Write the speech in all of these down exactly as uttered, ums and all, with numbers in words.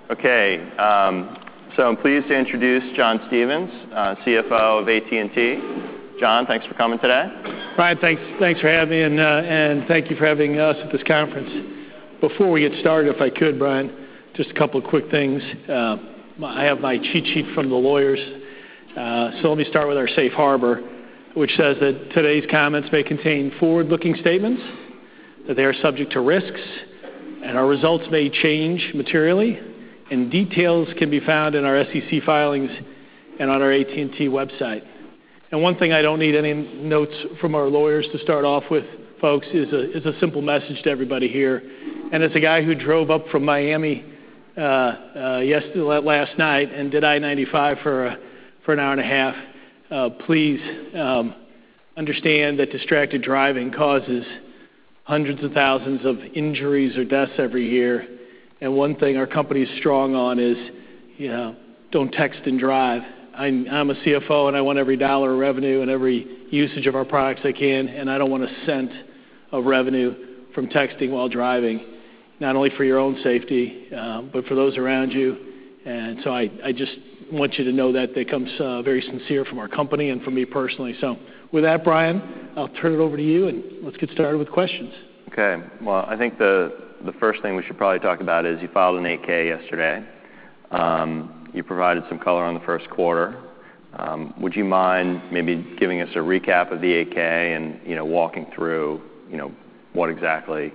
Okay, um, so I'm pleased to introduce John Stephens, uh, C F O of A T and T. John, thanks for coming today. Brian, thanks, thanks for having me, and, uh, and thank you for having us at this conference. Before we get started, if I could, Brian, just a couple of quick things. Uh, I have my cheat sheet from the lawyers, uh, so let me start with our safe harbor, which says that today's comments may contain forward-looking statements, that they are subject to risks, and our results may change materially, and details can be found in our S E C filings and on our A T and T website. And one thing I don't need any notes from our lawyers to start off with, folks, is a, is a simple message to everybody here. And as a guy who drove up from Miami uh, uh, yesterday, last night and did I ninety-five for, a, for an hour and a half, uh, please um, understand that distracted driving causes hundreds of thousands of injuries or deaths every year. And one thing our company is strong on is, you know, don't text and drive. I'm, I'm a C F O, and I want every dollar of revenue and every usage of our products I can, and I don't want a cent of revenue from texting while driving, not only for your own safety, uh, but for those around you. And so I, I just want you to know that that comes uh, very sincere from our company and from me personally. So with that, Brian, I'll turn it over to you, and let's get started with questions. Okay. Well, I think the the first thing we should probably talk about is you filed an eight K yesterday. Um, you provided some color on the first quarter. Um, would you mind maybe giving us a recap of the eight K and, you know, walking through, you know, what exactly,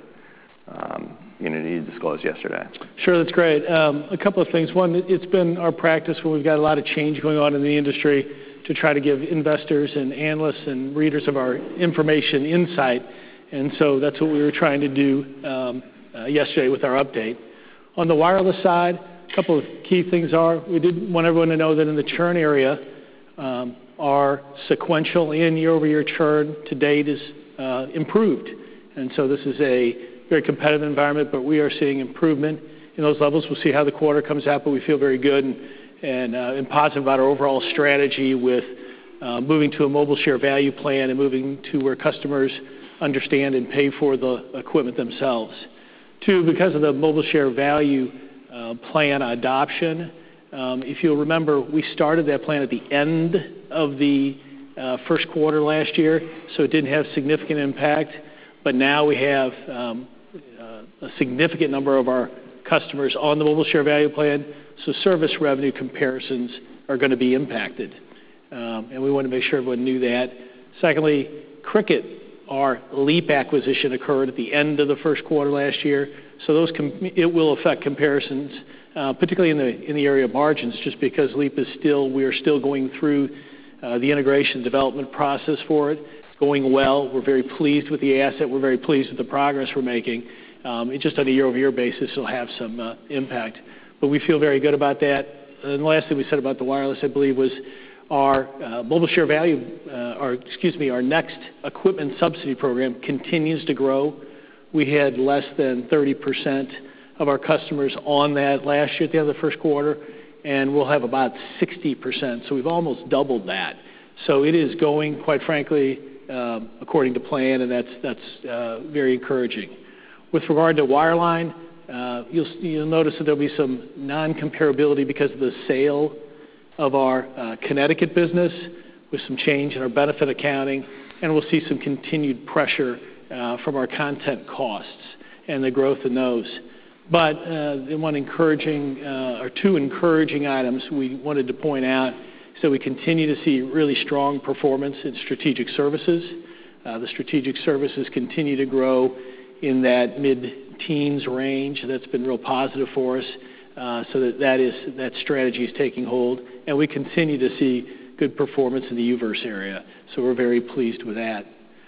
um, you know, you disclosed yesterday? Sure, that's great. Um, a couple of things. One, it's been our practice when we've got a lot of change going on in the industry to try to give investors and analysts and readers of our information insight. And so that's what we were trying to do um, uh, yesterday with our update. On the wireless side, a couple of key things are, we did want everyone to know that in the churn area, um, our sequential and year-over-year churn to date is uh, improved. And so this is a very competitive environment, but we are seeing improvement in those levels. We'll see how the quarter comes out, but we feel very good and, and, uh, and positive about our overall strategy with uh, moving to a mobile share value plan and moving to where customers understand and pay for the equipment themselves. Two, because of the mobile share value uh, plan adoption, um, if you'll remember, we started that plan at the end of the uh, first quarter last year, so it didn't have significant impact. But now we have um, uh, a significant number of our customers on the mobile share value plan, so service revenue comparisons are going to be impacted. Um, and we want to make sure everyone knew that. Secondly, Cricket, our Leap acquisition, occurred at the end of the first quarter last year, so those com- it will affect comparisons, uh, particularly in the in the area of margins, just because Leap is still, we are still going through uh, the integration development process for it. It's going well. We're very pleased with the asset. We're very pleased with the progress we're making. Um, it just on a year-over-year basis will have some uh, impact, but we feel very good about that. And the last thing we said about the wireless, I believe, was our uh, mobile share value, uh, or excuse me, our next equipment subsidy program continues to grow. We had less than thirty percent of our customers on that last year at the end of the first quarter, and we'll have about sixty percent. So we've almost doubled that. So it is going, quite frankly, uh, according to plan, and that's that's uh, very encouraging. With regard to wireline, uh, you'll you'll notice that there'll be some non-comparability because of the sale of our uh, Connecticut business with some change in our benefit accounting, and we'll see some continued pressure uh, from our content costs and the growth in those. But uh, the one encouraging, uh, or two encouraging items we wanted to point out is that we continue to see really strong performance in strategic services. Uh, the strategic services continue to grow in that mid-teens range. That's been real positive for us. Uh, so that that, is, that strategy is taking hold. And we continue to see good performance in the U verse area. So we're very pleased with that.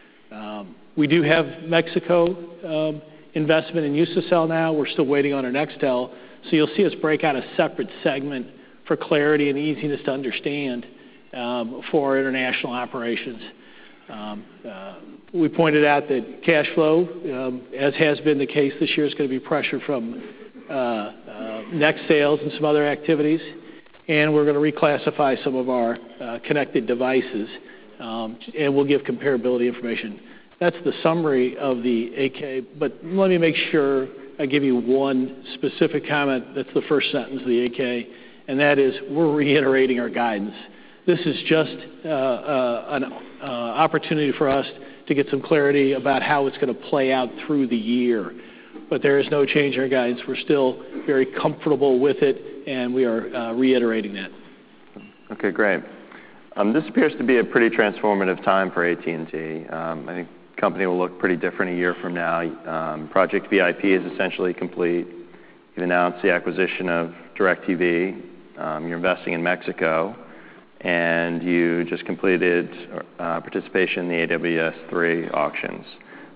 Um, we do have Mexico um, investment in Usacell now. We're still waiting on our Nextel. So you'll see us break out a separate segment for clarity and easiness to understand um, for our international operations. Um, uh, we pointed out that cash flow, um, as has been the case this year, is going to be pressure from uh, uh, Next sales and some other activities. And we're going to reclassify some of our uh, connected devices, um, and we'll give comparability information that's the summary of the eight K, but let me make sure I give you one specific comment. That's the first sentence of the eight K, and that is we're reiterating our guidance. This is just uh, uh, an uh, opportunity for us to get some clarity about how it's going to play out through the year. But there is no change in our guidance. We're still very comfortable with it, and we are uh, reiterating that. Okay, great. Um, this appears to be a pretty transformative time for A T and T. Um, I think the company will look pretty different a year from now. Um, Project V I P is essentially complete. You've announced the acquisition of DirecTV. Um, you're investing in Mexico. And you just completed uh, participation in the A W S three auctions.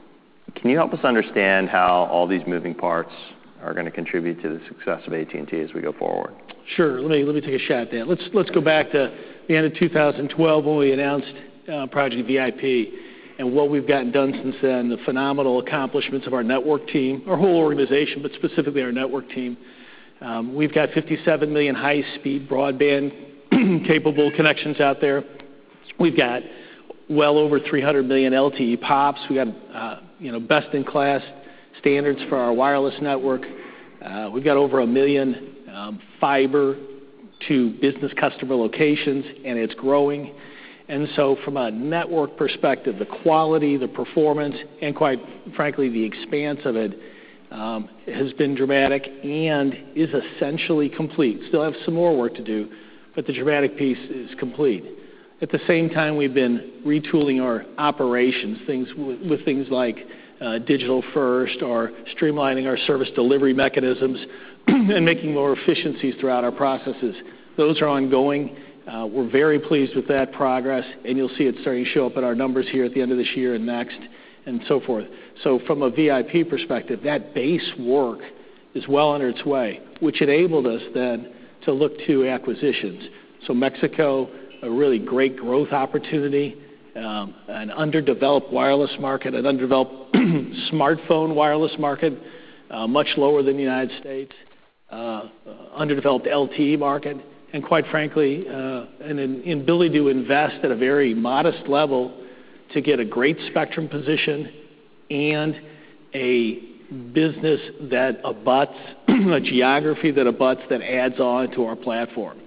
Can you help us understand how all these moving parts are going to contribute to the success of A T and T as we go forward? Sure. Let me let me take a shot at that. Let's let's go back to the end of two thousand twelve when we announced uh, Project V I P and what we've gotten done since then. The phenomenal accomplishments of our network team, our whole organization, but specifically our network team. Um, we've got fifty-seven million high-speed broadband capable connections out there. We've got well over three hundred million L T E POPs. We got uh, you know best-in-class standards for our wireless network. Uh, we've got over a million um, fiber to business customer locations, and it's growing. And so from a network perspective, the quality, the performance, and quite frankly, the expanse of it um, has been dramatic and is essentially complete. Still have some more work to do, but the dramatic piece is complete. At the same time, we've been retooling our operations, things with, with things like uh, digital first or streamlining our service delivery mechanisms and making more efficiencies throughout our processes. Those are ongoing. Uh, we're very pleased with that progress, and you'll see it starting to show up in our numbers here at the end of this year and next and so forth. So from a V I P perspective, that base work is well under its way, which enabled us then to look to acquisitions. So Mexico, a really great growth opportunity, um, an underdeveloped wireless market, an underdeveloped smartphone wireless market, uh, much lower than the United States, uh, underdeveloped L T E market, and quite frankly, uh, an, an ability to invest at a very modest level to get a great spectrum position and a business that abuts, a geography that abuts that adds on to our platform.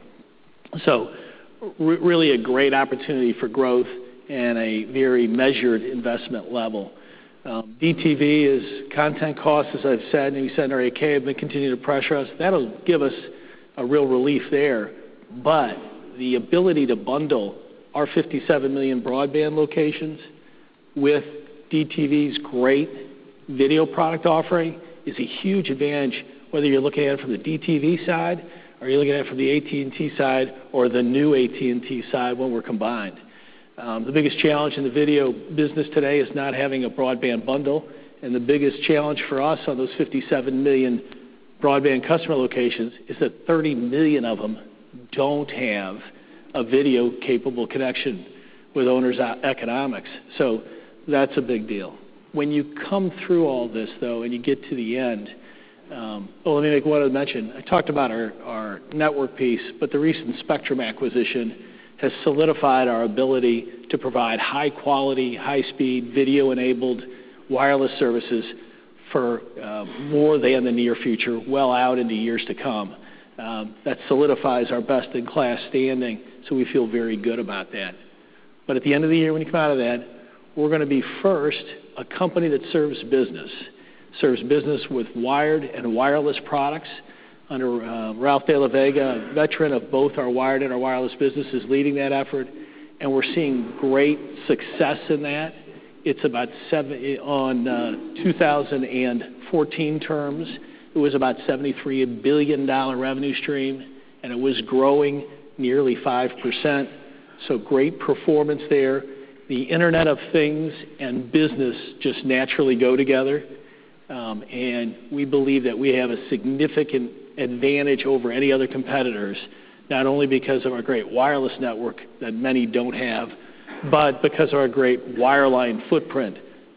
So re- really a great opportunity for growth and a very measured investment level. Um, D T V is content costs, as I've said, and we said in our eight K have been continuing to pressure us. That'll give us a real relief there. But the ability to bundle our fifty-seven million broadband locations with D T V's great video product offering is a huge advantage, whether you're looking at it from the D T V side or you're looking at it from the A T and T side or the new A T and T side when we're combined. Um, the biggest challenge in the video business today is not having a broadband bundle, and the biggest challenge for us on those fifty-seven million broadband customer locations is that thirty million of them don't have a video-capable connection with owners' economics. So that's a big deal. When you come through all this, though, and you get to the end, um, well, let me make one other mention. I talked about our, our network piece, but the recent Spectrum acquisition has solidified our ability to provide high-quality, high-speed, video-enabled wireless services for uh, more than the near future, well out into years to come. Um, that solidifies our best-in-class standing, so we feel very good about that. But at the end of the year, when you come out of that, we're going to be first a company that serves business, serves business with wired and wireless products. Under uh, Ralph De La Vega, a veteran of both our wired and our wireless businesses, leading that effort, and we're seeing great success in that. It's about seven on uh, two thousand fourteen terms. It was about seventy-three billion dollars revenue stream, and it was growing nearly five percent. So great performance there. The Internet of Things and business just naturally go together, um, and we believe that we have a significant advantage over any other competitors, not only because of our great wireless network that many don't have, but because of our great wireline footprint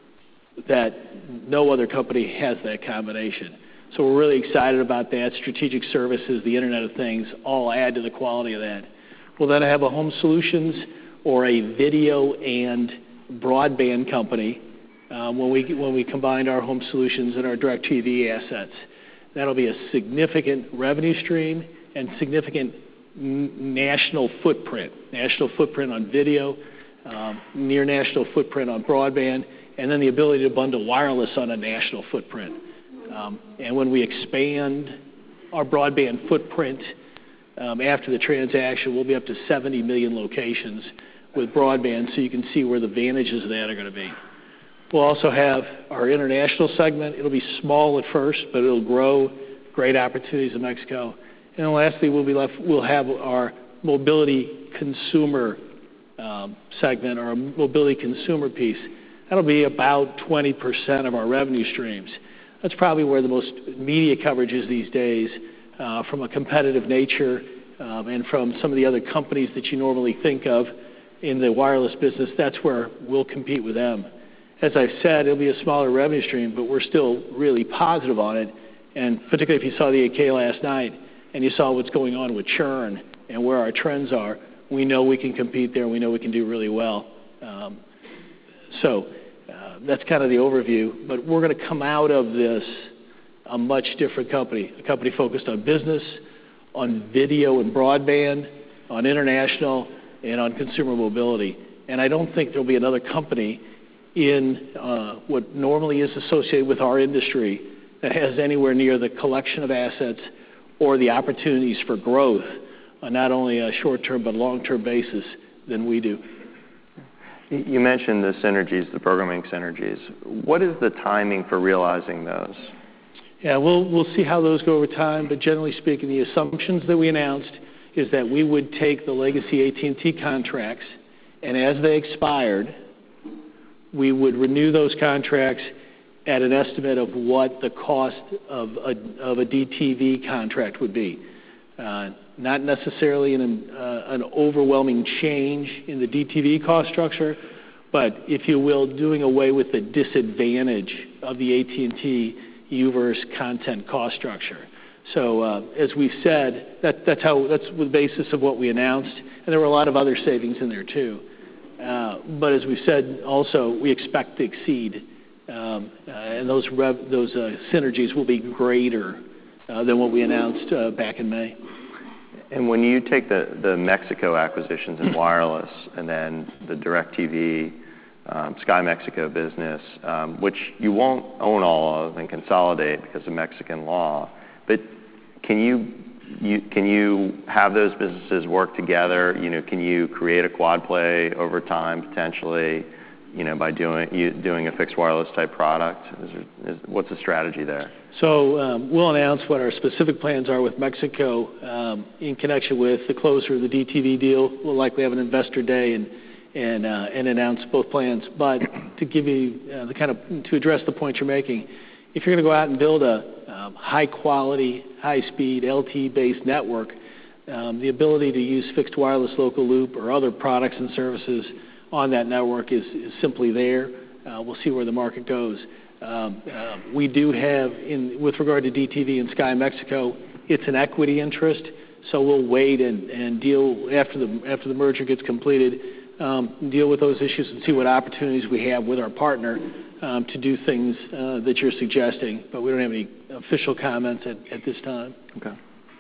that no other company has that combination. So we're really excited about that. Strategic services, the Internet of Things, all add to the quality of that. We'll then have a home solutions or a video and broadband company um, when we when we combined our home solutions and our DirecTV assets. That'll be a significant revenue stream and significant n- national footprint, national footprint on video, um, near national footprint on broadband, and then the ability to bundle wireless on a national footprint. Um, and when we expand our broadband footprint um, after the transaction, we'll be up to seventy million locations with broadband, so you can see where the advantages of that are going to be. We'll also have our international segment. It'll be small at first, but it'll grow. Great opportunities in Mexico. And then lastly, we'll be left. We'll have our mobility consumer um, segment, or mobility consumer piece. That'll be about twenty percent of our revenue streams. That's probably where the most media coverage is these days, uh, from a competitive nature um, and from some of the other companies that you normally think of in the wireless business. That's where we'll compete with them. As I've said, it'll be a smaller revenue stream, but we're still really positive on it. And particularly if you saw the eight K last night and you saw what's going on with churn and where our trends are, we know we can compete there. We know we can do really well. Um, so uh, that's kind of the overview. But we're going to come out of this a much different company, a company focused on business, on video and broadband, on international, and on consumer mobility. And I don't think there'll be another company in uh, what normally is associated with our industry that has anywhere near the collection of assets or the opportunities for growth on not only a short-term but long-term basis than we do. You mentioned the synergies, the programming synergies. What is the timing for realizing those? Yeah, we'll we'll see how those go over time, but generally speaking, the assumptions that we announced is that we would take the legacy A T and T contracts, and as they expired, we would renew those contracts at an estimate of what the cost of a, of a D T V contract would be. Uh, not necessarily an, uh, an overwhelming change in the D T V cost structure, but, if you will, doing away with the disadvantage of the A T and T U-verse content cost structure. So, uh, as we've said, that, that's how that's the basis of what we announced, and there were a lot of other savings in there too. Uh, but as we said, also, we expect to exceed, um, uh, and those rev, those uh, synergies will be greater uh, than what we announced uh, back in May. And when you take the, the Mexico acquisitions in wireless and then the DirecTV, um, Sky Mexico business, um, which you won't own all of and consolidate because of Mexican law, but can you You, can you have those businesses work together? You know, can you create a quad play over time potentially? You know, by doing you, doing a fixed wireless type product. Is there, is, what's the strategy there? So um, we'll announce what our specific plans are with Mexico um, in connection with the closure of the D T V deal. We'll likely have an investor day and and uh, and announce both plans. But to give you uh, the kind of to address the point you're making, if you're going to go out and build a um, high-quality, high-speed, L T E-based network, um, the ability to use fixed wireless local loop or other products and services on that network is, is simply there. Uh, we'll see where the market goes. Um, uh, we do have, in with regard to D T V and Sky Mexico, it's an equity interest, so we'll wait and, and deal after the after the merger gets completed, um, deal with those issues and see what opportunities we have with our partner um, to do things uh, that you're suggesting. But we don't have any official comments at, at this time. Okay.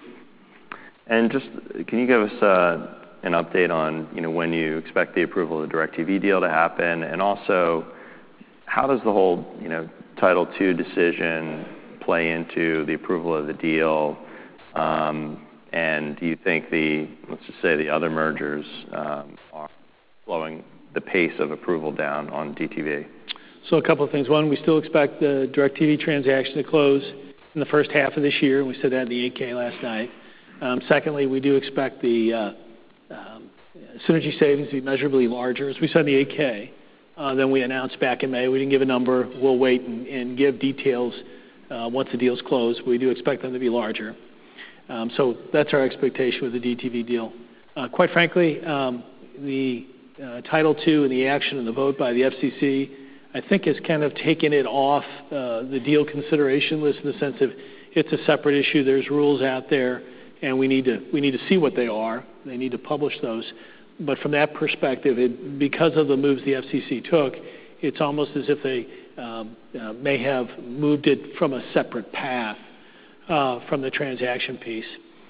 And just, can you give us uh, an update on, you know, when you expect the approval of the DirecTV deal to happen, and also how does the whole, you know, Title two decision play into the approval of the deal? Um, and do you think the, let's just say the other mergers um, are slowing the pace of approval down on D T V? So a couple of things. One, we still expect the DirecTV transaction to close in the first half of this year, and we said that in the eight K last night. Um, secondly, we do expect the uh, um, synergy savings to be measurably larger, as we said in the eight K, uh, than we announced back in May. We didn't give a number. We'll wait and, and give details uh, once the deal's closed. We do expect them to be larger. Um, so that's our expectation with the D T V deal. Uh, quite frankly, um, the uh, Title two and the action and the vote by the F C C, I think, has kind of taken it off uh, the deal consideration list in the sense of it's a separate issue. There's rules out there, and we need to we need to see what they are. They need to publish those. But from that perspective, it, because of the moves the F C C took, it's almost as if they um, uh, may have moved it from a separate path uh, from the transaction piece.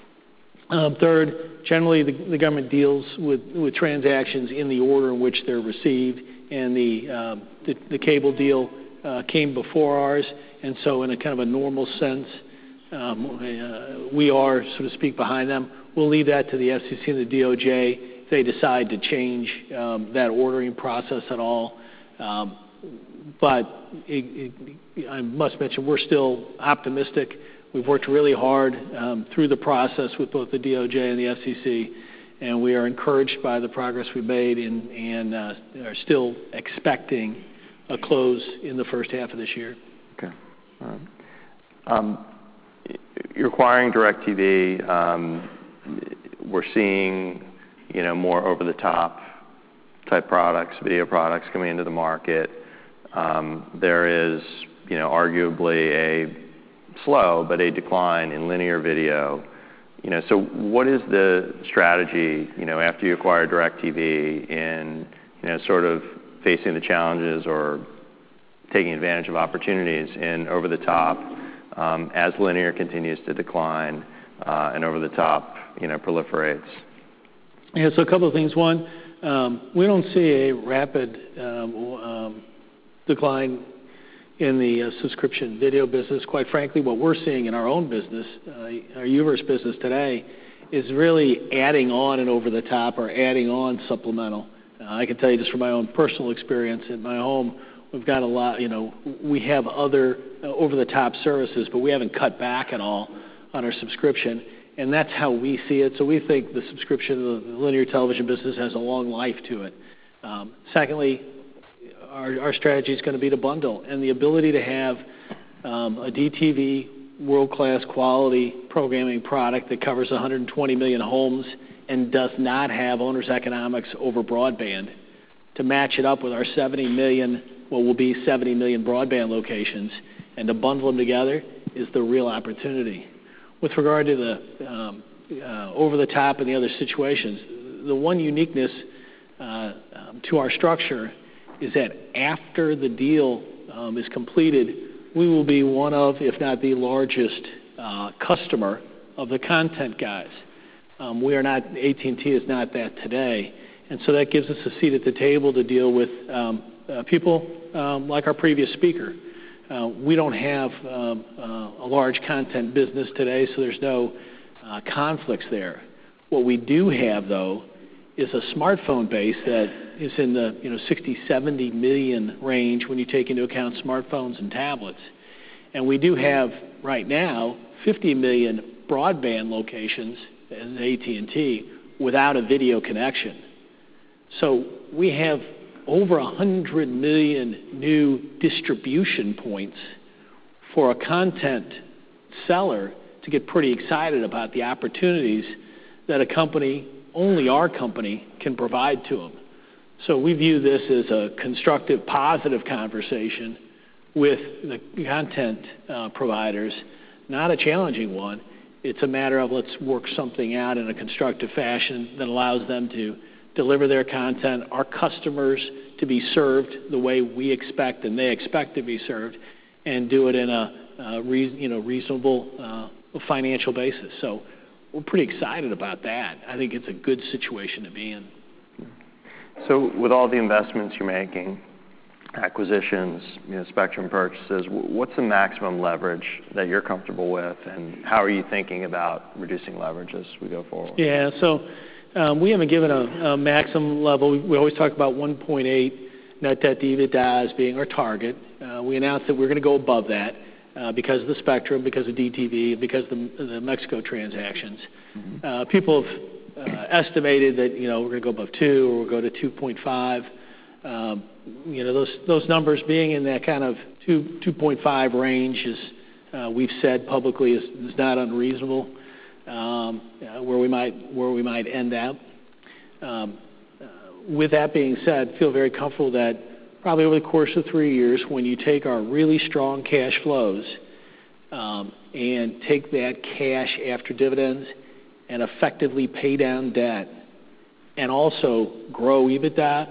Um, third, generally the, the government deals with, with transactions in the order in which they're received, and the, um, the, the cable deal uh, came before ours, and so in a kind of a normal sense, um, uh, we are, so to speak, behind them. We'll leave that to the F C C and the D O J if they decide to change um, that ordering process at all. Um, but it, it, I must mention we're still optimistic. We've worked really hard um, through the process with both the D O J and the F C C, and we are encouraged by the progress we've made and, and uh, are still expecting a close in the first half of this year. Okay. All right. Um, you're acquiring DirecTV. Um, we're seeing, you know, more over-the-top type products, video products coming into the market. Um, there is, you know, arguably a slow but a decline in linear video. You know, so what is the strategy, you know, after you acquire DirecTV in, you know, sort of facing the challenges or taking advantage of opportunities in over-the-top um, as linear continues to decline uh, and over-the-top, you know, proliferates? Yeah, so a couple of things. One, um, we don't see a rapid um, um, decline in the uh, subscription video business. Quite frankly, what we're seeing in our own business, uh, our U-verse business today, is really adding on and over-the-top or adding on supplemental. Uh, I can tell you just from my own personal experience in my home, we've got a lot, you know, we have other uh, over-the-top services, but we haven't cut back at all on our subscription, and that's how we see it. So we think the subscription, the linear television business has a long life to it. Um, secondly, our, our strategy is going to be to bundle, and the ability to have um, a D T V world-class quality programming product that covers one hundred twenty million homes and does not have owner's economics over broadband, to match it up with our seventy million, what will be seventy million broadband locations, and to bundle them together is the real opportunity. With regard to the um, uh, over-the-top and the other situations, the one uniqueness uh, um, to our structure is that after the deal um, is completed, we will be one of, if not the largest uh, customer of the content guys. Um, we are not, A T and T is not that today. And so that gives us a seat at the table to deal with um, uh, people um, like our previous speaker. Uh, we don't have um, uh, a large content business today, so there's no uh, conflicts there. What we do have, though, is a smartphone base that is in the you know sixty, seventy million range when you take into account smartphones and tablets. And we do have right now fifty million broadband locations as A T and T without a video connection. So we have over one hundred million new distribution points for a content seller to get pretty excited about the opportunities that a company, only our company, can provide to them. So we view this as a constructive, positive conversation with the content uh, providers, not a challenging one. It's a matter of let's work something out in a constructive fashion that allows them to deliver their content, our customers to be served the way we expect and they expect to be served, and do it in a, a re, you know, reasonable uh, financial basis. So we're pretty excited about that. I think it's a good situation to be in. So with all the investments you're making, acquisitions, you know, spectrum purchases, what's the maximum leverage that you're comfortable with, and how are you thinking about reducing leverage as we go forward? Yeah, so um, we haven't given a, a maximum level. We always talk about one point eight net debt to EBITDA as being our target. Uh, we announced that we're going to go above that uh, because of the spectrum, because of D T V, because of the, the Mexico transactions. Mm-hmm. Uh, people have uh, estimated that, you know, we're going to go above two or we'll go to two point five. Um, you know, those those numbers being in that kind of two, two point five range is, uh, we've said publicly, is, is not unreasonable. Um, uh, where we might where we might end up. Um, uh, with that being said, feel very comfortable that probably over the course of three years, when you take our really strong cash flows um, and take that cash after dividends and effectively pay down debt and also grow EBITDA,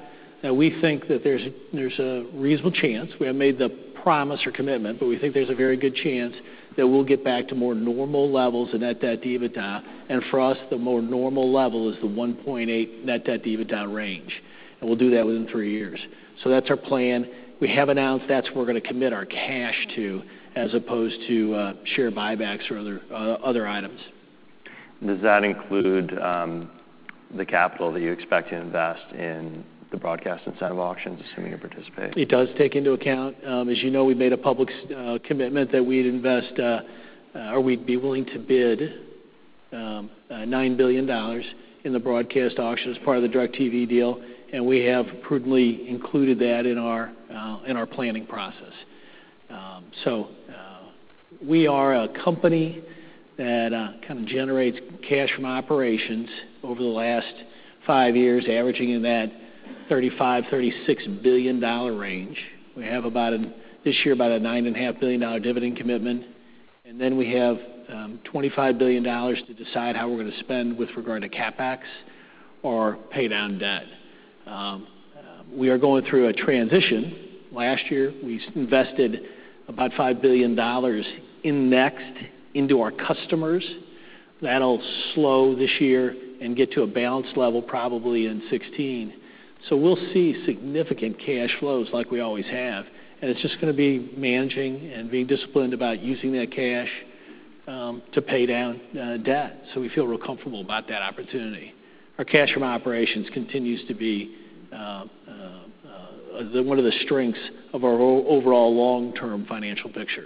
Now, we think that there's, there's a reasonable chance, we haven't made the promise or commitment, but we think there's a very good chance that we'll get back to more normal levels of net debt to EBITDA. And for us, the more normal level is the one point eight net debt to EBITDA range. And we'll do that within three years. So that's our plan. We have announced that's where we're going to commit our cash to, as opposed to uh, share buybacks or other, uh, other items. Does that include um, the capital that you expect to invest in the broadcast incentive auctions, assuming you participate? It does take into account, um, as you know, we made a public uh, commitment that we'd invest, uh, uh, or we'd be willing to bid um, uh, nine billion dollars in the broadcast auction as part of the DirecTV deal, and we have prudently included that in our uh, in our planning process. Um, so uh, we are a company that uh, kind of generates cash from operations over the last five years, averaging in that thirty-five, thirty-six billion dollar range. We have about a, this year about a nine and a half billion dollar dividend commitment, and then we have um, twenty-five billion dollars to decide how we're going to spend with regard to CapEx or pay down debt. Um, uh, we are going through a transition. Last year, we invested about five billion dollars in Next into our customers. That'll slow this year and get to a balanced level probably in sixteen. So we'll see significant cash flows like we always have. And it's just going to be managing and being disciplined about using that cash um, to pay down uh, debt. So we feel real comfortable about that opportunity. Our cash from operations continues to be uh, uh, uh, the, one of the strengths of our overall long-term financial picture.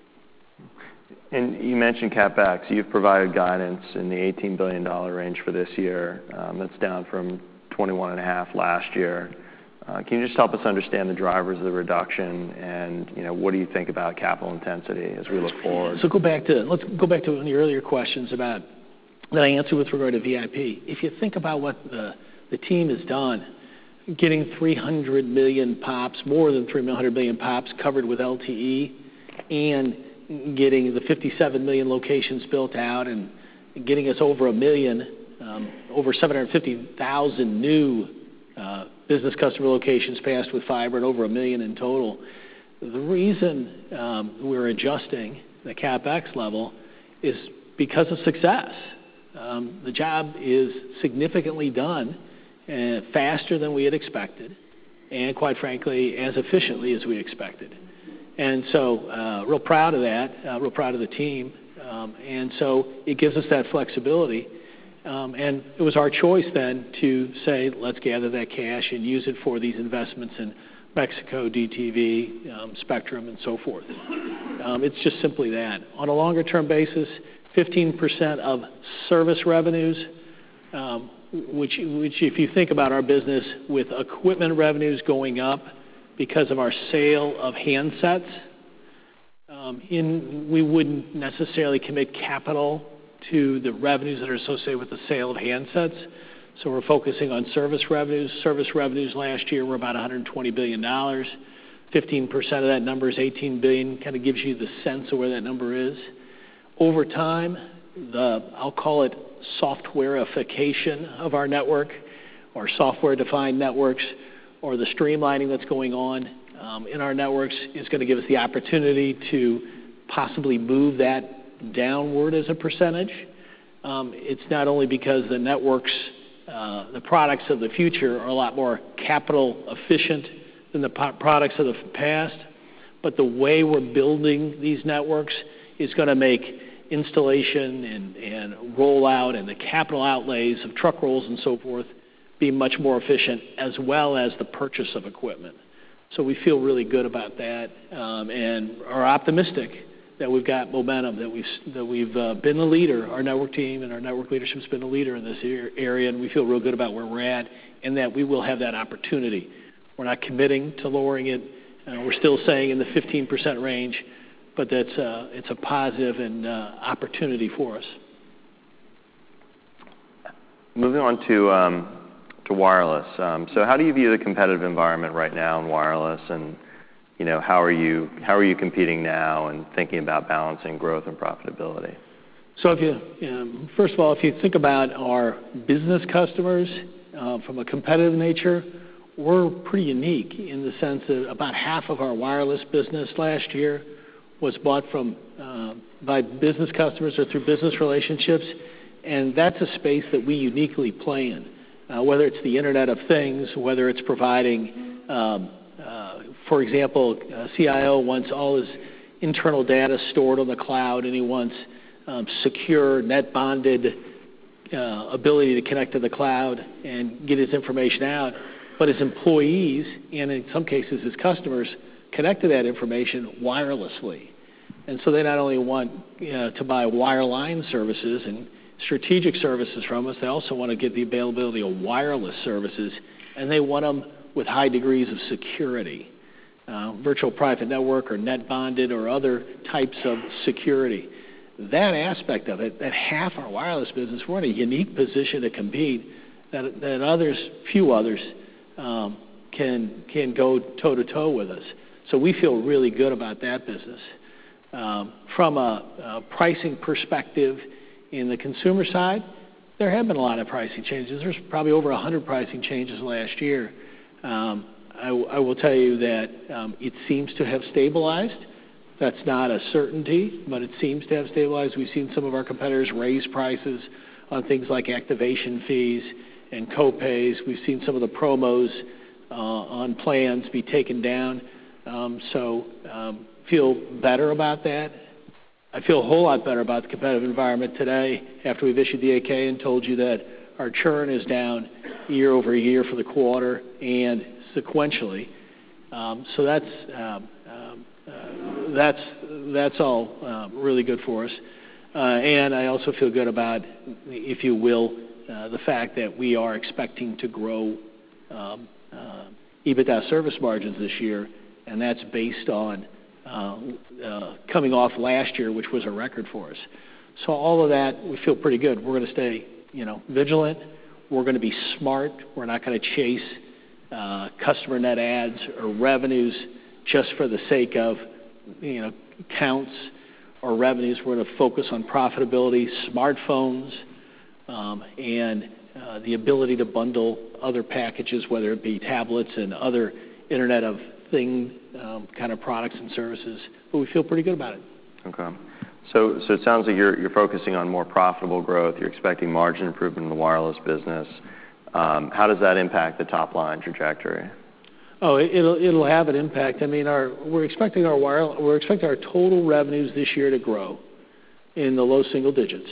And you mentioned CapEx. You've provided guidance in the eighteen billion dollars range for this year. Um, that's down from twenty-one and a half last year. Uh, can you just help us understand the drivers of the reduction, and you know, what do you think about capital intensity as we look forward? So go back to let's go back to one of the earlier questions about that I answered with regard to V I P. If you think about what the the team has done, getting three hundred million pops, more than three hundred million pops covered with L T E, and getting the fifty-seven million locations built out, and getting us over a million. Um, over seven hundred fifty thousand new uh, business customer locations passed with fiber, and over a million in total. The reason um, we're adjusting the CapEx level is because of success. Um, the job is significantly done uh, faster than we had expected, and quite frankly, as efficiently as we expected. And so, uh, real proud of that, uh, real proud of the team. Um, and so it gives us that flexibility. Um, and it was our choice then to say, let's gather that cash and use it for these investments in Mexico, D T V, um, Spectrum, and so forth. Um, it's just simply that. On a longer term basis, fifteen percent of service revenues, um, which, which if you think about our business with equipment revenues going up because of our sale of handsets, um, in, we wouldn't necessarily commit capital to the revenues that are associated with the sale of handsets. So we're focusing on service revenues. Service revenues last year were about one hundred twenty billion dollars. fifteen percent of that number is eighteen billion dollars, kind of gives you the sense of where that number is. Over time, the, I'll call it softwareification of our network, or software-defined networks, or the streamlining that's going on um, in our networks is going to give us the opportunity to possibly move that downward as a percentage. Um, it's not only because the networks, uh, the products of the future are a lot more capital efficient than the po- products of the past, but the way we're building these networks is going to make installation and, and rollout and the capital outlays of truck rolls and so forth be much more efficient, as well as the purchase of equipment. So we feel really good about that, um, and are optimistic that we've got momentum, that we've, that we've uh, been the leader. Our network team and our network leadership's been the leader in this area, and we feel real good about where we're at, and that we will have that opportunity. We're not committing to lowering it. Uh, we're still saying in the fifteen percent range, but that's uh, it's a positive and uh, opportunity for us. Moving on to um, to wireless. Um, so how do you view the competitive environment right now in wireless, and you know, how are you how are you competing now and thinking about balancing growth and profitability? So if you, um, first of all, if you think about our business customers uh, from a competitive nature, we're pretty unique in the sense that about half of our wireless business last year was bought from uh, by business customers or through business relationships, and that's a space that we uniquely play in. Uh, whether it's the Internet of Things, whether it's providing, um, uh, for example, a C I O wants all his internal data stored on the cloud, and he wants um, secure, net-bonded uh, ability to connect to the cloud and get his information out. But his employees, and in some cases his customers, connect to that information wirelessly. And so they not only want you know, to buy wireline services and strategic services from us, they also want to get the availability of wireless services, and they want them with high degrees of security, uh, virtual private network or net bonded or other types of security. That aspect of it, that half our wireless business, we're in a unique position to compete that, that others, few others, um, can can go toe to toe with us. So we feel really good about that business. Um, from a, a pricing perspective, in the consumer side, there have been a lot of pricing changes. There's probably over one hundred pricing changes last year. Um, I, I will tell you that um, it seems to have stabilized. That's not a certainty, but it seems to have stabilized. We've seen some of our competitors raise prices on things like activation fees and co-pays. We've seen some of the promos uh, on plans be taken down. Um, so um, feel better about that. I feel a whole lot better about the competitive environment today after we've issued the eight K and told you that our churn is down year over year for the quarter and sequentially. Um, so that's um, um, uh, that's that's all uh, really good for us. Uh, and I also feel good about, if you will, uh, the fact that we are expecting to grow um, uh, EBITDA service margins this year, and that's based on uh, uh, coming off last year, which was a record for us. So all of that, we feel pretty good. We're going to stay, you know, vigilant. We're going to be smart. We're not going to chase uh, customer net adds or revenues just for the sake of, you know, counts or revenues. We're going to focus on profitability, smartphones, um, and uh, the ability to bundle other packages, whether it be tablets and other Internet of Thing um, kind of products and services. But we feel pretty good about it. Okay. So, so it sounds like you're, you're focusing on more profitable growth. You're expecting margin improvement in the wireless business. Um, how does that impact the top line trajectory? Oh, it, it'll it'll have an impact. I mean, our we're expecting our wire we're expecting our total revenues this year to grow in the low single digits,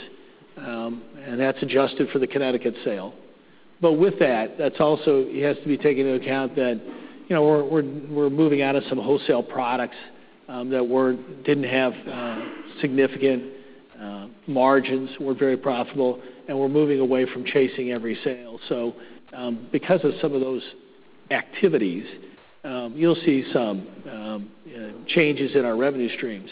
um, and that's adjusted for the Connecticut sale. But with that, that's also it has to be taken into account that you know we're we're we're moving out of some wholesale products um, that were didn't have uh, significant uh, margins. We're very profitable, and we're moving away from chasing every sale. So um, because of some of those activities, um, you'll see some um, uh, changes in our revenue streams.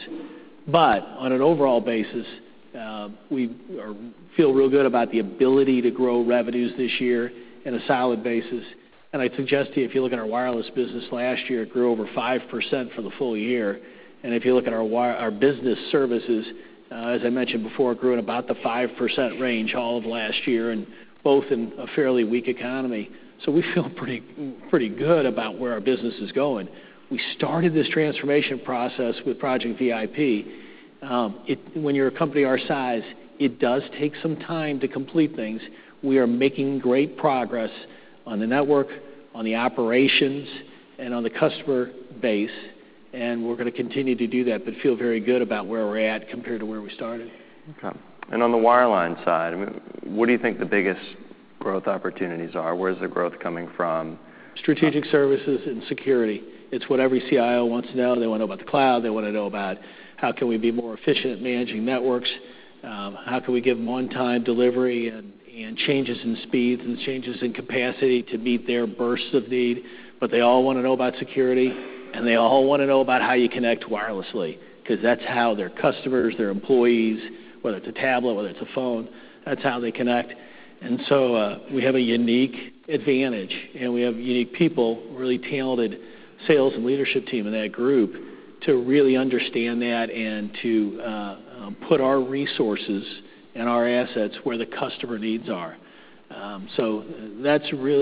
But on an overall basis, uh, we are, feel real good about the ability to grow revenues this year in a solid basis. And I'd suggest to you, if you look at our wireless business last year, it grew over five percent for the full year. And if you look at our wire, our business services, uh, as I mentioned before, it grew in about the five percent range all of last year, and both in a fairly weak economy. So we feel pretty pretty good about where our business is going. We started this transformation process with Project V I P. Um, it, when you're a company our size, it does take some time to complete things. We are making great progress on the network, on the operations, and on the customer base, and we're going to continue to do that, but feel very good about where we're at compared to where we started. Okay. And on the wireline side, I mean, what do you think the biggest growth opportunities are? Where's the growth coming from? Strategic uh, services and security. It's what every C I O wants to know. They want to know about the cloud. They want to know about how can we be more efficient at managing networks. Um, how can we give them on-time delivery and, and changes in speeds and changes in capacity to meet their bursts of need. But they all want to know about security, and they all want to know about how you connect wirelessly, because that's how their customers, their employees, whether it's a tablet, whether it's a phone, that's how they connect. And so uh, we have a unique advantage, and we have unique people, really talented sales and leadership team in that group to really understand that and to uh, um, put our resources and our assets where the customer needs are. Um, so that's really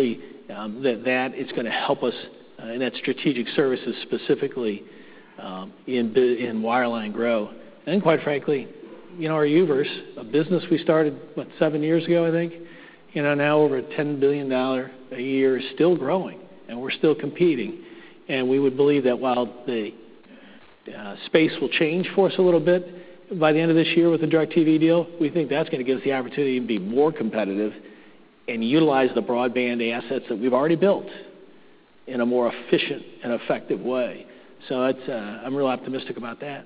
um, that that is going to help us uh, in that strategic services specifically um, in in wireline grow. And quite frankly, you know, our U-verse, a business we started what seven years ago, I think, you know, now over ten billion dollars a year is still growing, and we're still competing. And we would believe that while the uh, space will change for us a little bit by the end of this year with the DirecTV deal, we think that's going to give us the opportunity to be more competitive and utilize the broadband assets that we've already built in a more efficient and effective way. So it's, uh, I'm real optimistic about that.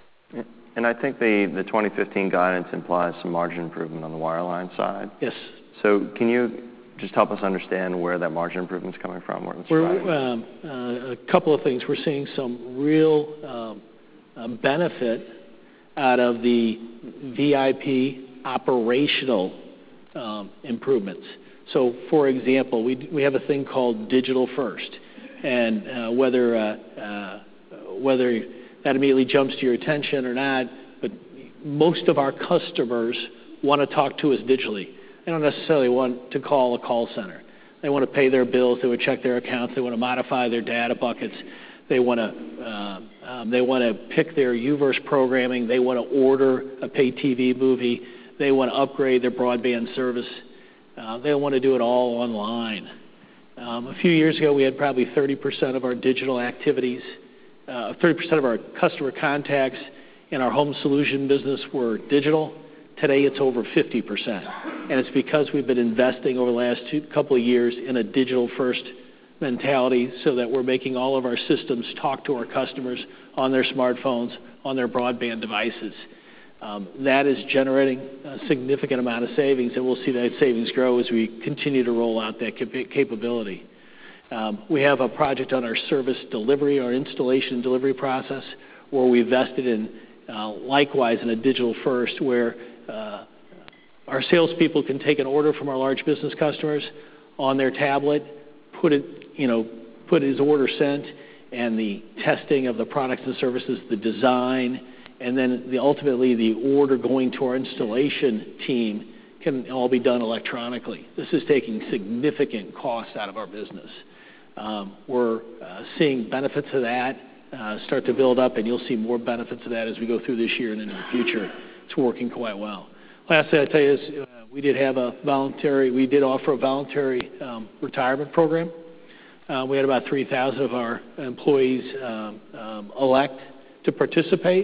And I think the, the twenty fifteen guidance implies some margin improvement on the wireline side. Yes. So can you just help us understand where that margin improvement is coming from? Where it's We're, um, uh, a couple of things. We're seeing some real um, uh, benefit out of the V I P operational um, improvements. So, for example, we we have a thing called Digital First, and uh, whether uh, uh, whether that immediately jumps to your attention or not, but most of our customers want to talk to us digitally. They don't necessarily want to call a call center. They want to pay their bills. They want to check their accounts. They want to modify their data buckets. They want to uh, um, they want to pick their U-verse programming. They want to order a pay T V movie. They want to upgrade their broadband service. Uh, they want to do it all online. Um, a few years ago, we had probably thirty percent of our digital activities, uh, thirty percent of our customer contacts in our home solution business were digital. Today, it's over fifty percent. And it's because we've been investing over the last two, couple of years in a digital-first mentality so that we're making all of our systems talk to our customers on their smartphones, on their broadband devices. Um, that is generating a significant amount of savings, and we'll see that savings grow as we continue to roll out that cap- capability. Um, we have a project on our service delivery, our installation and delivery process, where we invested in, uh, likewise, in a digital first, where uh, our salespeople can take an order from our large business customers on their tablet, put it, you know, put his order sent, and the testing of the products and services, the design, and then the, ultimately the order going to our installation team can all be done electronically. This is taking significant costs out of our business. Um, we're uh, seeing benefits of that uh, start to build up, and you'll see more benefits of that as we go through this year and into the future. It's working quite well. Last thing I'll tell you is uh, we did have a voluntary, we did offer a voluntary um, retirement program. Uh, we had about three thousand of our employees um, um, elect to participate,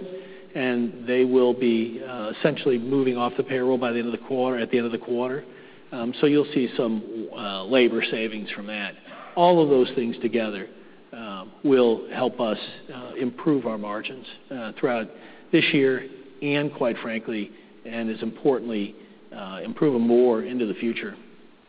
and they will be uh, essentially moving off the payroll by the end of the quarter, at the end of the quarter. Um, so you'll see some uh, labor savings from that. All of those things together uh, will help us uh, improve our margins uh, throughout this year and, quite frankly, and as importantly, uh, improve them more into the future.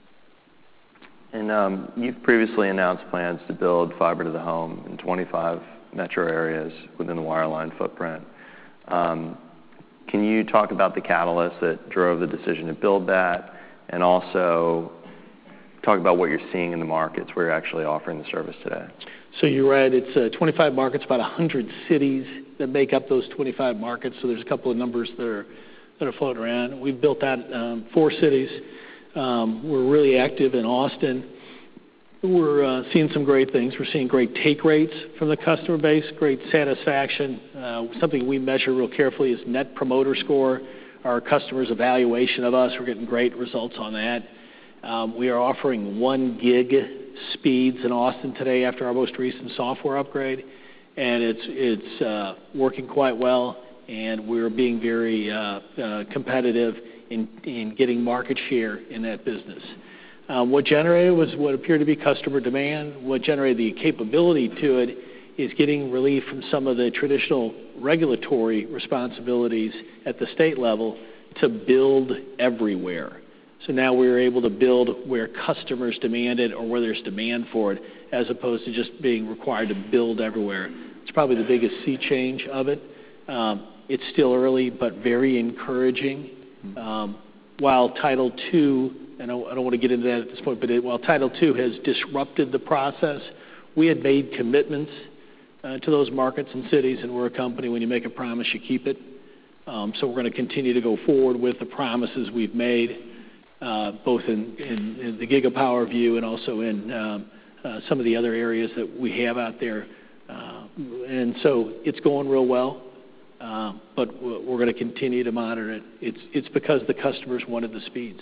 And um, you've previously announced plans to build fiber to the home in twenty-five metro areas within the wireline footprint. Um, can you talk about the catalyst that drove the decision to build that, and also talk about what you're seeing in the markets where you're actually offering the service today? So you're right. It's uh, twenty-five markets, about one hundred cities that make up those twenty-five markets. So there's a couple of numbers that are that are floating around. We've built out um, four cities. Um, we're really active in Austin. We're uh, seeing some great things. We're seeing great take rates from the customer base, great satisfaction. Uh, something we measure real carefully is Net Promoter Score, our customers' evaluation of us. We're getting great results on that. Um, we are offering one gig speeds in Austin today after our most recent software upgrade, and it's it's uh, working quite well, and we're being very uh, uh, competitive in, in getting market share in that business. Um, what generated was what appeared to be customer demand. What generated the capability to it is getting relief from some of the traditional regulatory responsibilities at the state level to build everywhere. So now we're able to build where customers demand it or where there's demand for it, as opposed to just being required to build everywhere. It's probably the biggest sea change of it. Um, it's still early, but very encouraging. Um, while Title two, and I don't want to get into that at this point, but it, while Title two has disrupted the process, we had made commitments uh, to those markets and cities, and we're a company, when you make a promise, you keep it. Um, so we're going to continue to go forward with the promises we've made. uh, both in, in, in the Gigapower view and also in um, uh, some of the other areas that we have out there. Uh, and so it's going real well, uh, but we're going to continue to monitor it. It's, it's because the customers wanted the speeds.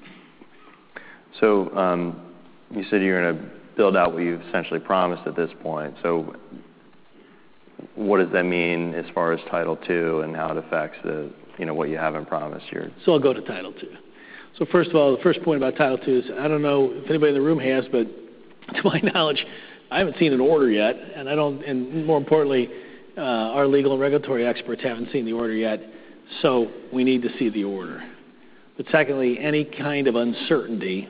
So um, you said you're going to build out what you've essentially promised at this point. So what does that mean as far as Title two and how it affects the, you know, what you haven't promised? You're... So I'll go to Title two. So first of all, the first point about Title two is, I don't know if anybody in the room has, but to my knowledge, I haven't seen an order yet, and I don't, and more importantly, uh, our legal and regulatory experts haven't seen the order yet, so we need to see the order. But secondly, any kind of uncertainty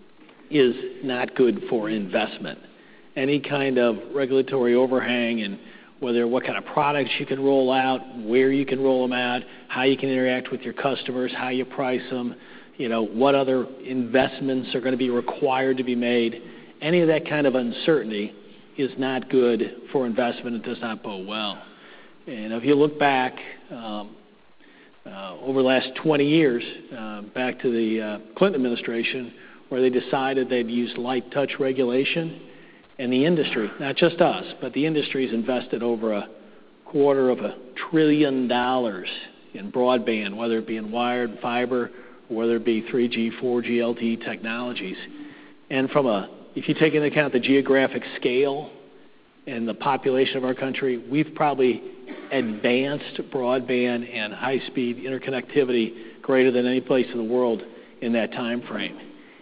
is not good for investment. Any kind of regulatory overhang and whether what kind of products you can roll out, where you can roll them out, how you can interact with your customers, how you price them, you know, what other investments are going to be required to be made. Any of that kind of uncertainty is not good for investment. It does not bode well. And if you look back um, uh, over the last twenty years, uh, back to the uh, Clinton administration, where they decided they'd use light touch regulation, and the industry, not just us, but the industry's invested over a quarter of a trillion dollars in broadband, whether it be in wired, fiber, or whether it be three G, four G, L T E technologies. And from a, if you take into account the geographic scale and the population of our country, we've probably advanced broadband and high-speed interconnectivity greater than any place in the world in that time frame.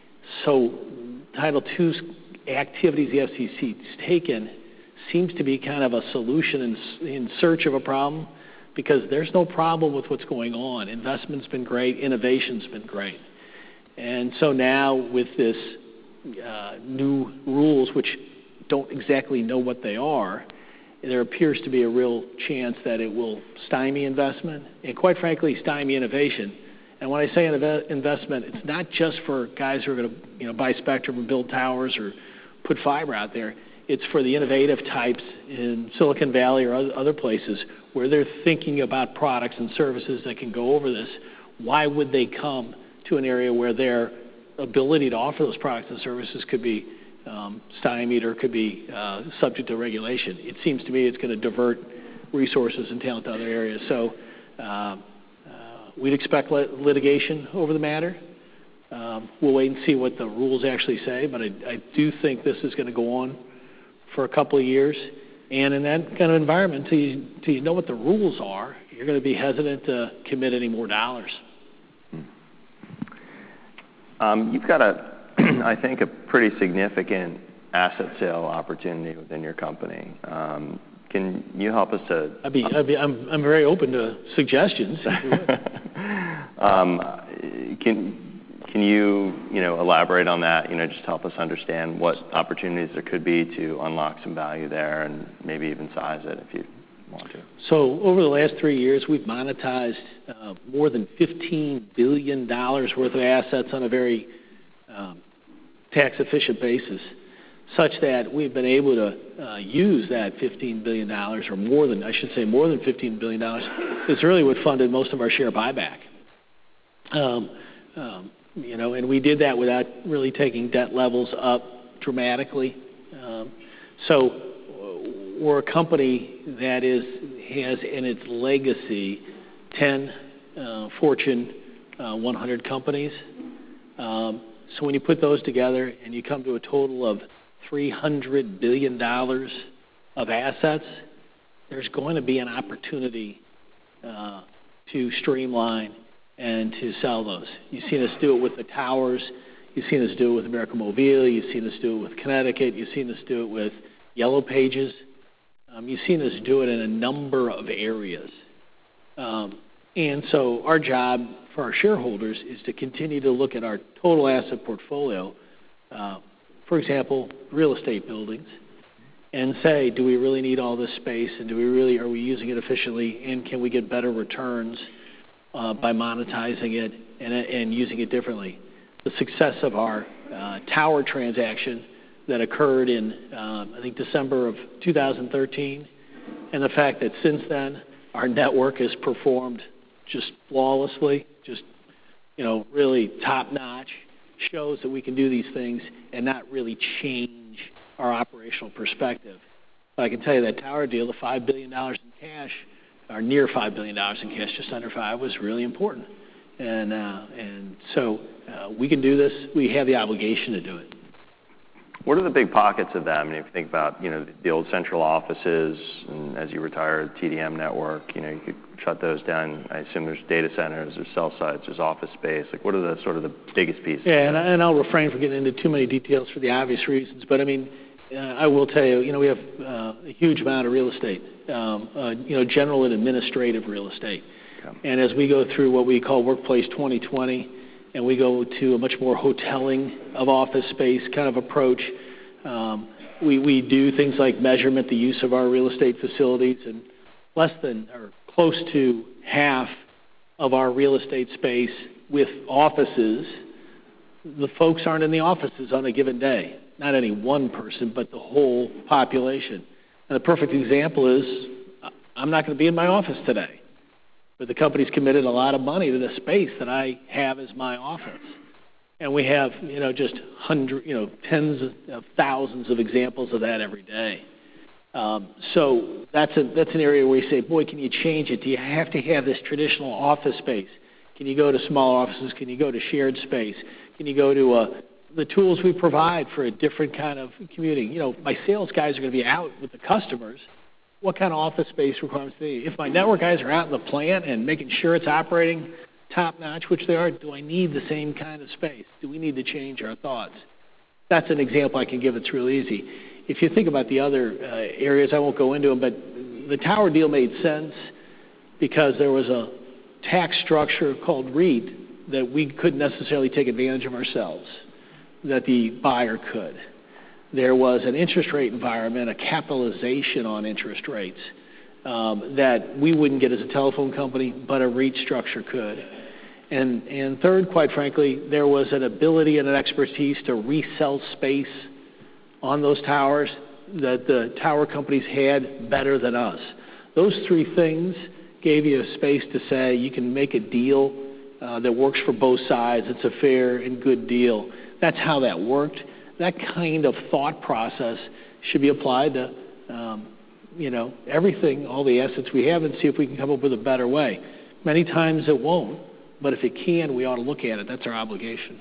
So Title two's activities the F C C's taken seems to be kind of a solution in, in search of a problem, because there's no problem with what's going on. Investment's been great. Innovation's been great. And so now with this uh, new rules, which don't exactly know what they are, there appears to be a real chance that it will stymie investment and, quite frankly, stymie innovation. And when I say investment, it's not just for guys who are going to, you know, buy spectrum and build towers or put fiber out there. It's for the innovative types in Silicon Valley or other places where they're thinking about products and services that can go over this. Why would they come to an area where their ability to offer those products and services could be um, stymied or could be uh, subject to regulation? It seems to me it's going to divert resources and talent to other areas. So uh, We'd expect lit- litigation over the matter. Um, we'll wait and see what the rules actually say, but I, I do think this is going to go on for a couple of years. And in that kind of environment, until you, until you know what the rules are, you're going to be hesitant to commit any more dollars. Um, you've got, a, I think, a pretty significant asset sale opportunity within your company. Um, Can you help us to? I'd be, I'd be, I'm, I'm very open to suggestions. um, can can you you know elaborate on that? You know, just help us understand what opportunities there could be to unlock some value there, and maybe even size it if you want to. So over the last three years, we've monetized uh, more than fifteen billion dollars worth of assets on a very um, tax-efficient basis, such that we've been able to uh, use that fifteen billion dollars, or more than, I should say more than fifteen billion dollars. It's really what funded most of our share buyback. Um, um, you know, and we did that without really taking debt levels up dramatically. Um, so we're a company that is has in its legacy ten uh, Fortune uh, one hundred companies. Um, so when you put those together and you come to a total of three hundred billion dollars of assets, there's going to be an opportunity uh, to streamline and to sell those. You've seen us do it with the towers. You've seen us do it with American Mobile. You've seen us do it with Connecticut. You've seen us do it with Yellow Pages. Um, you've seen us do it in a number of areas. Um, and so our job for our shareholders is to continue to look at our total asset portfolio, uh, for example, real estate buildings, and say, do we really need all this space, and do we really, are we using it efficiently, and can we get better returns uh, by monetizing it and, and using it differently? The success of our uh, tower transaction that occurred in, um, I think, December of two thousand thirteen, and the fact that since then our network has performed just flawlessly, just, you know, really top-notch. shows that we can do these things and not really change our operational perspective. But I can tell you that tower deal, the five billion dollars in cash, or near five billion dollars in cash, just under five, was really important. And, uh, and so uh, we can do this. We have the obligation to do it. What are the big pockets of that? I mean, if you think about, you know, the old central offices, and as you retire, T D M network, you know, you could shut those down. I assume there's data centers, there's cell sites, there's office space. Like, what are the sort of the biggest pieces? Yeah, and, and I'll refrain from getting into too many details for the obvious reasons. But, I mean, uh, I will tell you, you know, we have uh, a huge amount of real estate, um, uh, you know, general and administrative real estate. Okay. And as we go through what we call Workplace twenty twenty, and we go to a much more hoteling of office space kind of approach. Um, we, we do things like measurement, the use of our real estate facilities, and less than or close to half of our real estate space with offices, the folks aren't in the offices on a given day. Not any one person, but the whole population. And the perfect example is I'm not going to be in my office today. But the company's committed a lot of money to the space that I have as my office. And we have, you know, just hundred, you know, tens of thousands of examples of that every day. Um, so that's a, that's an area where you say, boy, can you change it? Do you have to have this traditional office space? Can you go to small offices? Can you go to shared space? Can you go to uh, the tools we provide for a different kind of commuting? You know, my sales guys are going to be out with the customers. What kind of office space requirements do they need? If my network guys are out in the plant and making sure it's operating top-notch, which they are, do I need the same kind of space? Do we need to change our thoughts? That's an example I can give. It's real easy. If you think about the other uh, areas, I won't go into them, but the tower deal made sense because there was a tax structure called REIT that we couldn't necessarily take advantage of ourselves, that the buyer could. There was an interest rate environment, a capitalization on interest rates um, that we wouldn't get as a telephone company, but a REIT structure could. And, and third, quite frankly, there was an ability and an expertise to resell space on those towers that the tower companies had better than us. Those three things gave you a space to say you can make a deal uh, that works for both sides. It's a fair and good deal. That's how that worked. That kind of thought process should be applied to, um, you know, everything, all the assets we have, and see if we can come up with a better way. Many times it won't, but if it can, we ought to look at it. That's our obligation.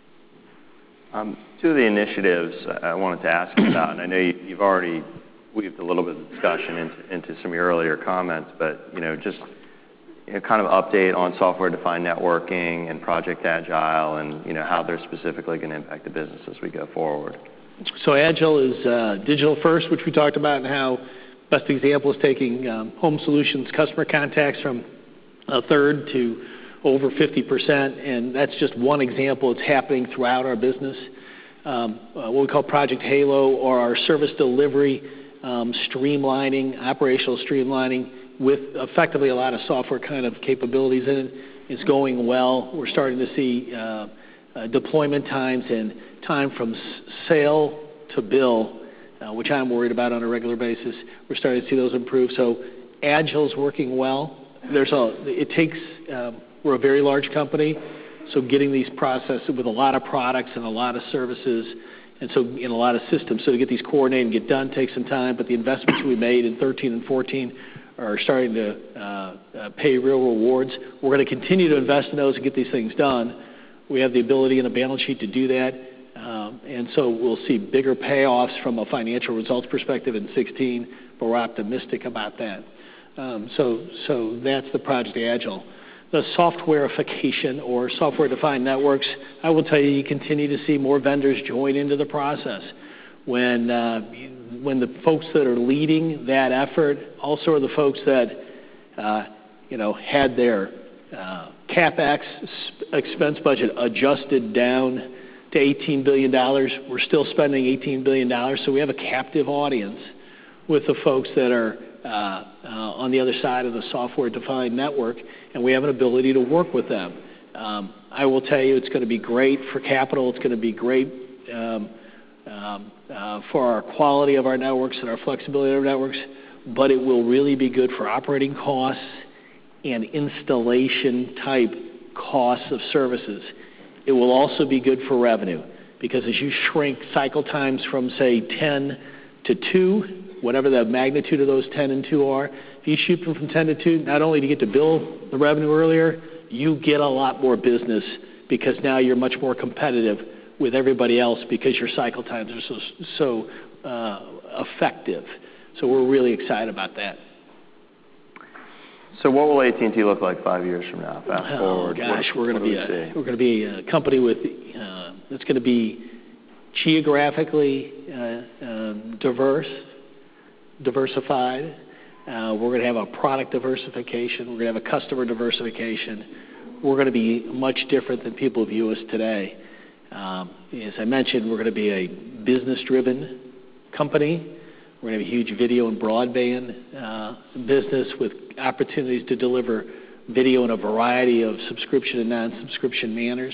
Um, two of the initiatives I wanted to ask you about, and I know you, you've already weaved a little bit of discussion into, into some of your earlier comments, but, you know, just you know, kind of update on software-defined networking and Project Agile and, you know, how they're specifically going to impact the business as we go forward. So Agile is uh, digital first, which we talked about, and how best example is taking um, Home Solutions customer contacts from a third to over fifty percent, and that's just one example. It's happening throughout our business. Um, uh, what we call Project Halo, or our service delivery um, streamlining, operational streamlining, with effectively a lot of software kind of capabilities in it, is going well. We're starting to see uh, uh, deployment times and time from s- sale to bill, uh, which I'm worried about on a regular basis. We're starting to see those improve. So Agile's working well. There's a, it takes, um, we're a very large company, so getting these processes with a lot of products and a lot of services, and so in a lot of systems, so to get these coordinated and get done takes some time, but the investments we made in thirteen and fourteen are starting to uh, uh, pay real rewards. We're going to continue to invest in those and get these things done. We have the ability and the balance sheet to do that, um, and so we'll see bigger payoffs from a financial results perspective in sixteen, but we're optimistic about that. Um, so, so that's the Project Agile. The softwareification, or software-defined networks, I will tell you, you continue to see more vendors join into the process. When uh, when the folks that are leading that effort also are the folks that uh, you know had their uh, CapEx expense budget adjusted down to eighteen billion dollars. We're still spending eighteen billion dollars, so we have a captive audience with the folks that are uh, uh, on the other side of the software-defined network, and we have an ability to work with them. Um, I will tell you, it's going to be great for capital. It's going to be great um, um, uh, for our quality of our networks and our flexibility of our networks, but it will really be good for operating costs and installation-type costs of services. It will also be good for revenue because as you shrink cycle times from, say, ten to two, whatever the magnitude of those ten and two are, if you shoot them from ten to two, not only do you get to bill the revenue earlier, you get a lot more business because now you're much more competitive with everybody else because your cycle times are so, so uh, effective. So we're really excited about that. So what will A T and T look like five years from now? Fast oh, forward. gosh, what, we're going to be a, we're going to be a company with uh, that's going to be geographically uh, um, diverse, diversified. Uh, we're going to have a product diversification. We're going to have a customer diversification. We're going to be much different than people view us today. Um, as I mentioned, we're going to be a business-driven company. We're going to have a huge video and broadband uh, business with opportunities to deliver video in a variety of subscription and non-subscription manners.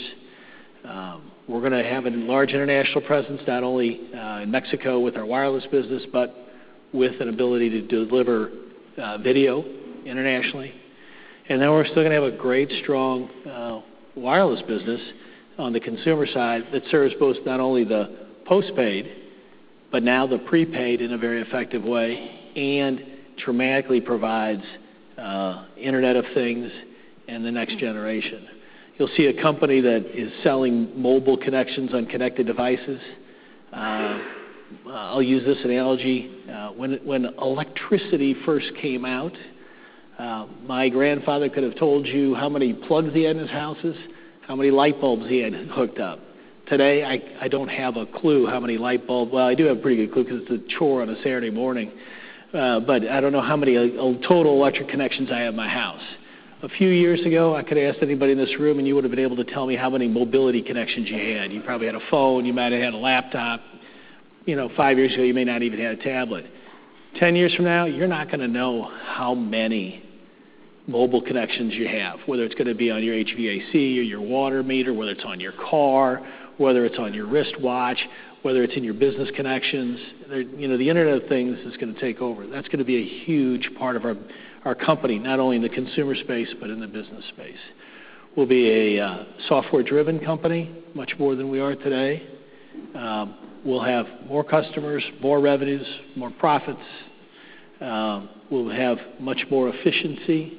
Um, we're going to have a large international presence, not only uh, in Mexico with our wireless business, but with an ability to deliver uh, video internationally. And then we're still going to have a great, strong uh, wireless business on the consumer side that serves both not only the postpaid, but now the prepaid in a very effective way and dramatically provides uh, Internet of Things and the next generation. You'll see a company that is selling mobile connections on connected devices. Uh, I'll use this analogy. Uh, when, when electricity first came out, uh, my grandfather could have told you how many plugs he had in his houses, how many light bulbs he had hooked up. Today, I, I don't have a clue how many light bulbs. Well, I do have a pretty good clue because it's a chore on a Saturday morning. Uh, but I don't know how many uh, total electric connections I have in my house. A few years ago, I could have asked anybody in this room, and you would have been able to tell me how many mobility connections you had. You probably had a phone. You might have had a laptop. You know, five years ago, you may not even have a tablet. Ten years from now, you're not going to know how many mobile connections you have, whether it's going to be on your H V A C or your water meter, whether it's on your car, whether it's on your wristwatch, whether it's in your business connections. You know, the Internet of Things is going to take over. That's going to be a huge part of our, our company, not only in the consumer space, but in the business space. We'll be a uh, software-driven company, much more than we are today. Um, we'll have more customers, more revenues, more profits. Um, we'll have much more efficiency.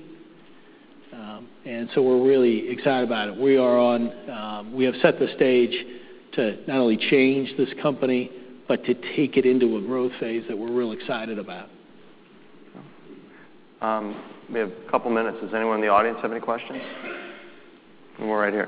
Um, and so we're really excited about it. We are on, um, we have set the stage to not only change this company, but to take it into a growth phase that we're real excited about. Um, we have a couple minutes. Does anyone in the audience have any questions? And we're right here.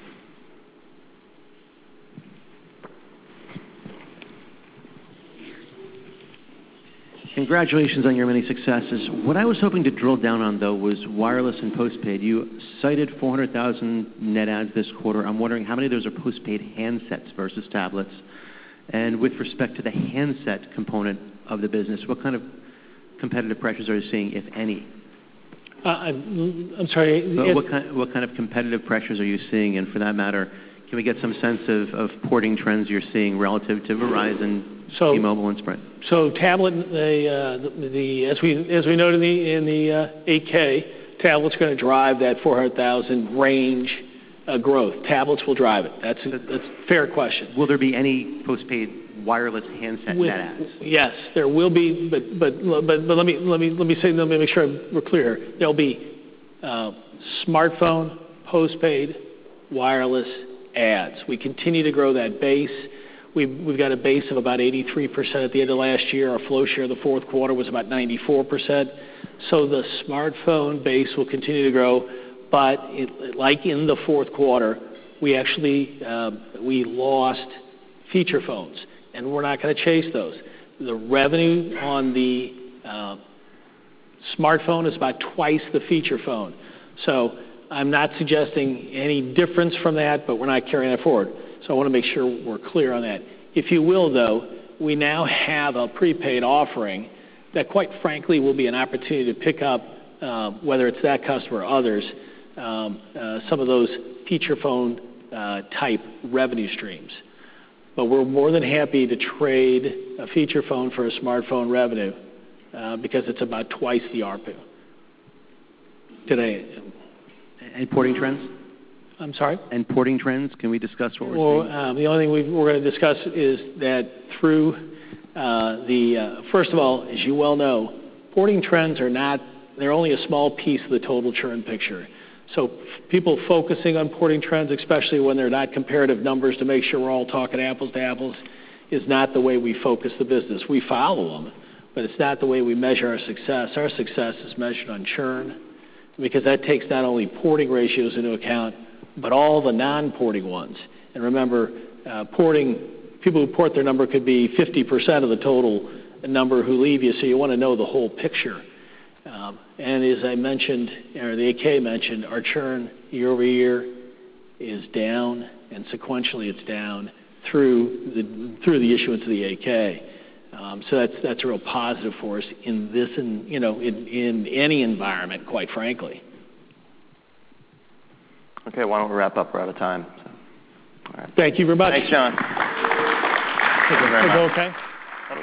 Congratulations on your many successes. What I was hoping to drill down on, though, was wireless and postpaid. You cited four hundred thousand net adds this quarter. I'm wondering how many of those are postpaid handsets versus tablets? And with respect to the handset component of the business, what kind of competitive pressures are you seeing, if any? Uh, I'm, I'm sorry. But what, kind, what kind of competitive pressures are you seeing? And for that matter, can we get some sense of, of porting trends you're seeing relative to Verizon, so, T-Mobile, and Sprint? So tablet, the, uh, the, the as we as we noted in the in the uh, eight K, tablet's going to drive that four hundred thousand range uh, growth. Tablets will drive it. That's a, that's a fair question. Will there be any postpaid wireless handset With, net adds? Yes, there will be, but but but but let me let me let me say let me make sure we're clear. There'll be uh, smartphone, postpaid, wireless ads. We continue to grow that base. We've, we've got a base of about eighty-three percent at the end of last year. Our flow share of the fourth quarter was about ninety-four percent. So the smartphone base will continue to grow, but it, like in the fourth quarter, we actually uh, we lost feature phones, and we're not going to chase those. The revenue on the uh, smartphone is about twice the feature phone. So I'm not suggesting any difference from that, but we're not carrying that forward. So I want to make sure we're clear on that. If you will, though, we now have a prepaid offering that, quite frankly, will be an opportunity to pick up, uh, whether it's that customer or others, um, uh, some of those feature phone uh, type revenue streams. But we're more than happy to trade a feature phone for a smartphone revenue uh, because it's about twice the A R P U today. And porting trends? I'm sorry? And porting trends, can we discuss what we're well, seeing? Um, the only thing we've, we're going to discuss is that through uh, the, uh, first of all, as you well know, porting trends are not, they're only a small piece of the total churn picture. So f- people focusing on porting trends, especially when they're not comparative numbers to make sure we're all talking apples to apples, is not the way we focus the business. We follow them, but it's not the way we measure our success. Our success is measured on churn, because that takes not only porting ratios into account, but all the non-porting ones. And remember, uh, porting, people who port their number could be fifty percent of the total number who leave you, so you want to know the whole picture. Um, and as I mentioned, or the eight K mentioned, our churn year over year is down, and sequentially it's down through the through the issuance of the eight K. Um, so that's that's a real positive for us in this, and you know, in, in any environment, quite frankly. Okay, why don't we wrap up? We're out of time. So. All right. Thank you very much. Thanks, John. Thank you very much. Okay.